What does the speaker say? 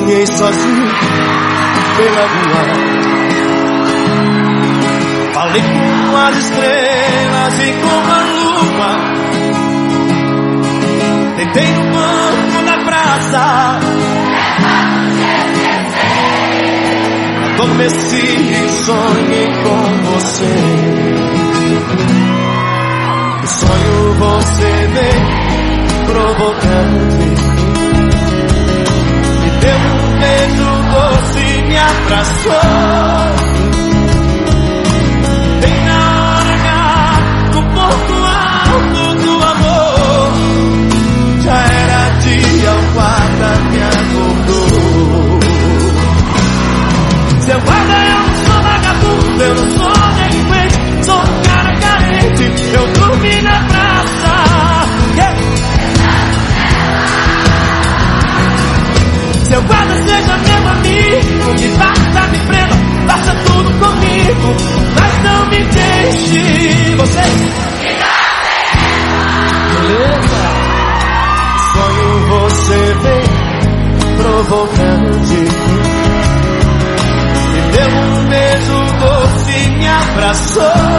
caminhei sozinho pela rua, falei com as estrelas e com a lua, deitei no banco da praça, adormeci e sonhei com você. No sonho você veio provocante, me deu um beijo doce, me abraçou. Bem na hora do ponto alto do amor, já era dia, o guarda me acordou. Seu guarda, eu não sou vagabundo, eu não sou delinquente, sou um cara carente, eu dormi na praça. Seu guarda, seja meu amigo, me basta, me prenda, faça tudo comigo, mas não me deixe. Você beleza? Sonho você vem provocante, me deu um beijo doce, me abraçou.